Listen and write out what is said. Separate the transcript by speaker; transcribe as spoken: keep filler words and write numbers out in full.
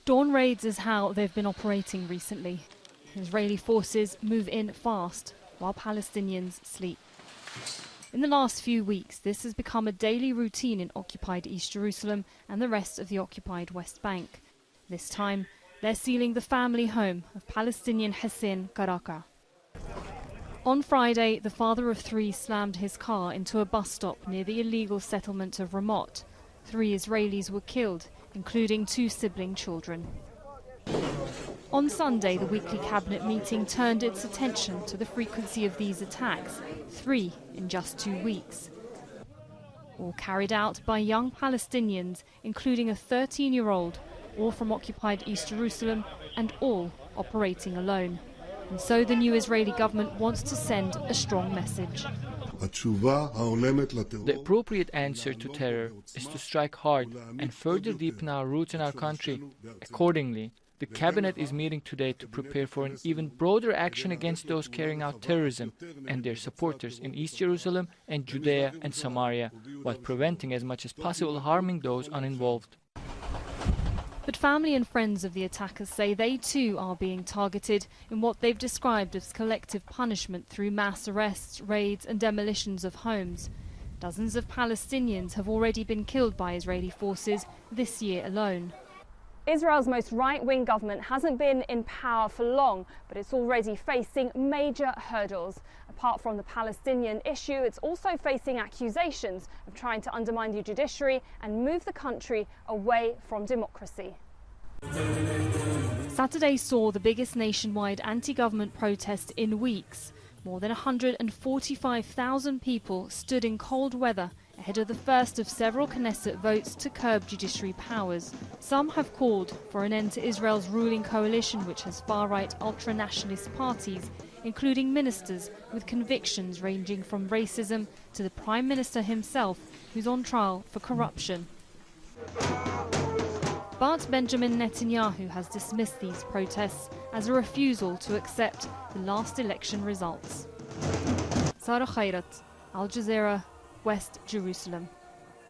Speaker 1: Dawn raids is how they've been operating recently. Israeli forces move in fast while Palestinians sleep. In the last few weeks, this has become a daily routine in occupied East Jerusalem and the rest of the occupied West Bank. This time, they're sealing the family home of Palestinian Hussein Karaka. On Friday, the father of three slammed his car into a bus stop near the illegal settlement of Ramot. Three Israelis were killed, including two sibling children. On Sunday, the weekly cabinet meeting turned its attention to the frequency of these attacks, three in just two weeks. All carried out by young Palestinians, including a thirteen-year-old, all from occupied East Jerusalem and all operating alone. And so the new Israeli government wants to send a strong message.
Speaker 2: The appropriate answer to terror is to strike hard and further deepen our roots in our country. Accordingly, the cabinet is meeting today to prepare for an even broader action against those carrying out terrorism and their supporters in East Jerusalem and Judea and Samaria, while preventing as much as possible harming those uninvolved.
Speaker 1: But family and friends of the attackers say they too are being targeted in what they've described as collective punishment through mass arrests, raids and demolitions of homes. Dozens of Palestinians have already been killed by Israeli forces this year alone.
Speaker 3: Israel's most right-wing government hasn't been in power for long, but it's already facing major hurdles. Apart from the Palestinian issue, it's also facing accusations of trying to undermine the judiciary and move the country away from democracy.
Speaker 1: Saturday saw the biggest nationwide anti-government protest in weeks. More than one hundred forty-five thousand people stood in cold weather ahead of the first of several Knesset votes to curb judiciary powers. Some have called for an end to Israel's ruling coalition, which has far-right ultra-nationalist parties, including ministers with convictions ranging from racism to the Prime Minister himself, who's on trial for corruption. But Benjamin Netanyahu has dismissed these protests as a refusal to accept the last election results. Sarah Khairat, Al Jazeera, West Jerusalem.